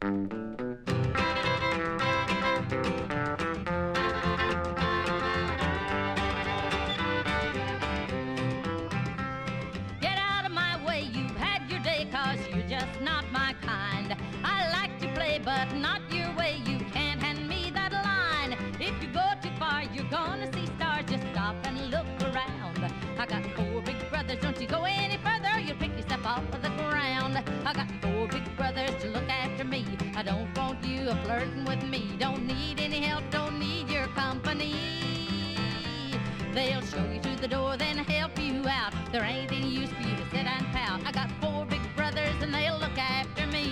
Get out of my way, you've had your day, 'cause you're just not my kind. I like to play, but not your way, you can't hand me that line. If you go too far, you're gonna see stars, just stop and look around. I got 4 big brothers, don't you go any further, you'll pick yourself off of the ground. I got 4 big brothers to look after me, I don't want you flirting with me. Don't need any help, don't need your company. They'll show you to the door, then help you out. There ain't any use for you to sit and pout. I got 4 big brothers and they'll look after me.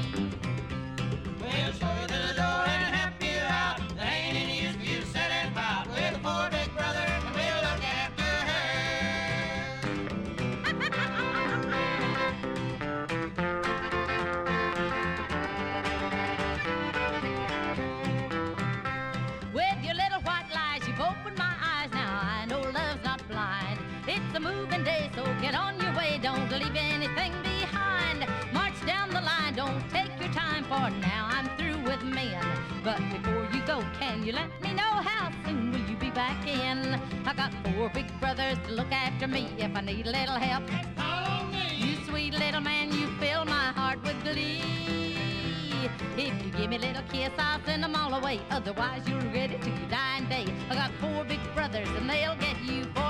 We'll show you to the door and help you out. There ain't any use for you to sit and pout. We're the 4 big brothers and we'll look after her. With your little white lies, you've opened my eyes. Now I know love's not blind. It's a moving day, so get on your way. Don't leave anything behind. March down the line, don't take your time, for now I'm through with men. But before you go, can you let me know how soon will you be back in? I got 4 big brothers to look after me. If I need a little help, Call on me. you sweet little man, you fill my heart with glee. If you give me a little kiss, I'll send them all away. Otherwise, you'll regret it till your dying day. I got 4 big brothers and they'll get you for